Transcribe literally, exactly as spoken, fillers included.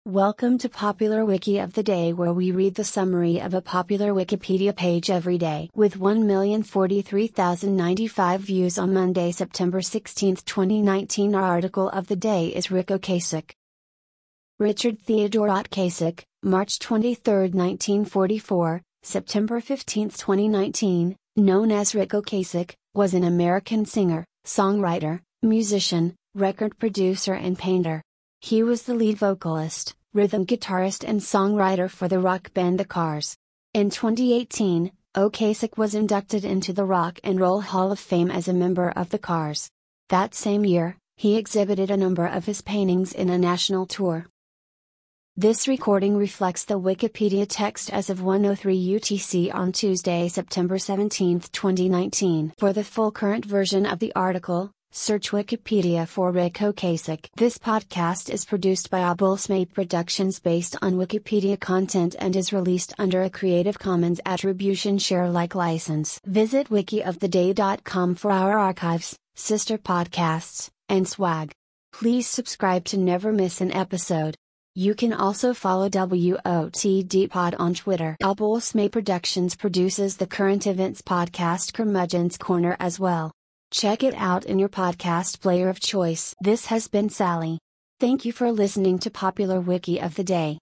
Welcome to Popular Wiki of the Day, where we read the summary of a popular Wikipedia page every day. With one million forty-three thousand ninety-five views on Monday, September sixteenth, twenty nineteen, our article of the day is Ric Ocasek. Richard Theodore Ocasek, March twenty-third, nineteen forty-four, September fifteenth, twenty nineteen, known as Ric Ocasek, was an American singer, songwriter, musician, record producer and painter. He was the lead vocalist, rhythm guitarist and songwriter for the rock band The Cars. In twenty eighteen, Ocasek was inducted into the Rock and Roll Hall of Fame as a member of The Cars. That same year, he exhibited a number of his paintings in a national tour. This recording reflects the Wikipedia text as of one oh three U T C on Tuesday, September seventeenth, twenty nineteen. For the full current version of the article, search Wikipedia for Ric Ocasek. This podcast is produced by Abulsmate Productions based on Wikipedia content and is released under a Creative Commons Attribution Share Alike license. Visit wiki of the day dot com for our archives, sister podcasts, and swag. Please subscribe to never miss an episode. You can also follow W O T D Pod on Twitter. Abulsmate Productions produces the current events podcast Curmudgeon's Corner as well. Check it out in your podcast player of choice. This has been Sally. Thank you for listening to Popular Wiki of the Day.